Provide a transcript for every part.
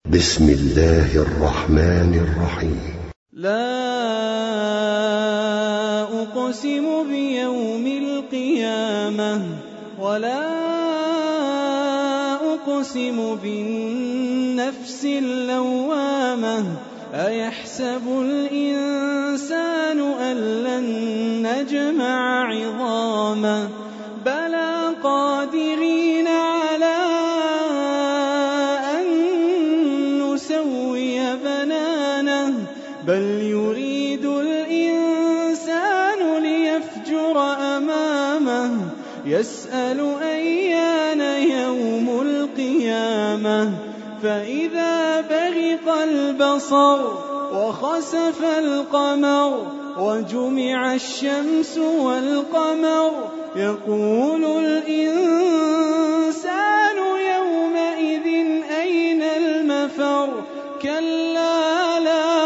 بسم الله الرحمن الرحيم. لا أقسم بيوم القيامة ولا أقسم بالنفس اللوامة أيحسب الإنسان أن لن نجمع عظامه بلى قادرين على أن نسوي بنانه بل يريد الإنسان ليفجر أمامه يسأل أيان يوم القيامة فإذا برق البصر وخسف القمر وجمع الشمس والقمر يقول الإنسان يومئذ أين المفر كلا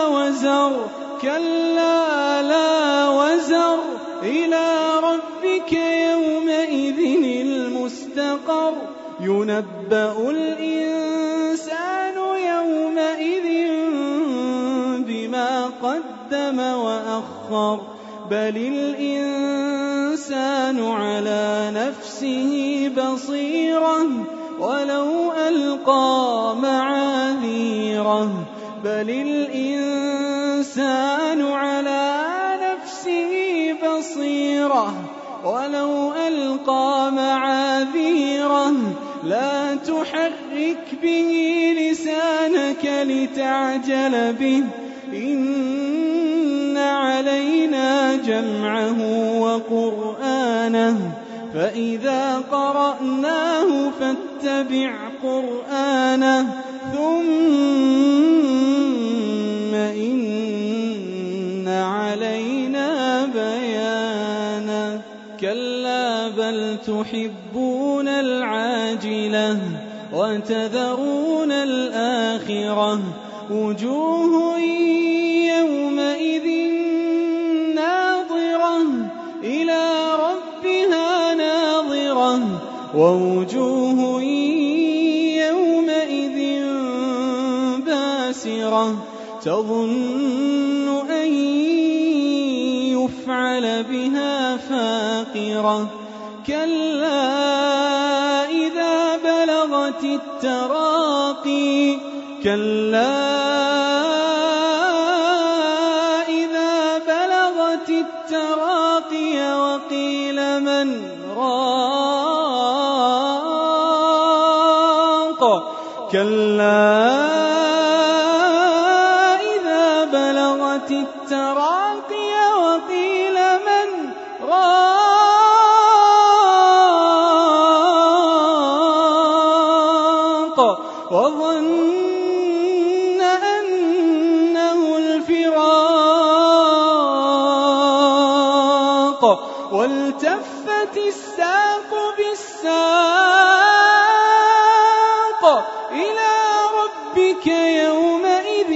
لا وزر إلى ربك يومئذ المستقر ينبأ الإنسان يومئذ بما قدم وأخر بل الإنسان على نفسه بصيرة ولو ألقى معاذيره بل الإنسان على نفسه بصيرة ولو ألقى معاذيره لا تحرك به لسانك لتعجل به إن علينا جمعه وقرآنه فإذا قرأناه فاتبع قرآنه ثم إن علينا بيانه كلا بل تحبون العاجلة وتذرون الآخرة وجوه يومئذ ناظرة إلى ربها ناظرة ووجوه يومئذ باسرة تظن أن يفعل بها فاقرة كلا إذا بلغت التراقي وقيل من راق كلا إذا بلغت التراقي وقيل من راق وظن أنه الفراق والتفت الساق بالساق إلى ربك يومئذ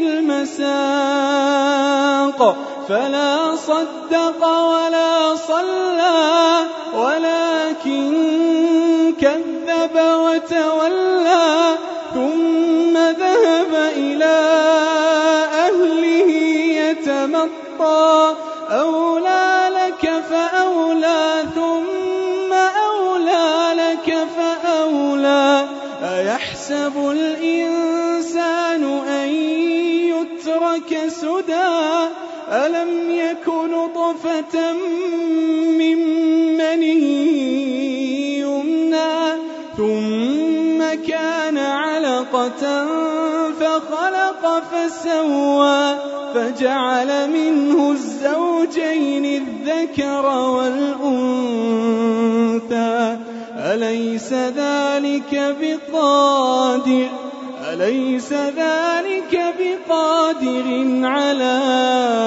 المساق فلا صدق ولا صلى ولكن كذب وتولى ثم ذهب إلى أهله يتمطى أولى لك فأولى ثم أولى لك فأولى أيحسب الإنسان أن يترك سدى ألم يكن نطفة من مني يمنى ثم كان علقة فخلق فسوى فجعل منه الزوجين الذكر والأنثى أليس ذلك بقادر على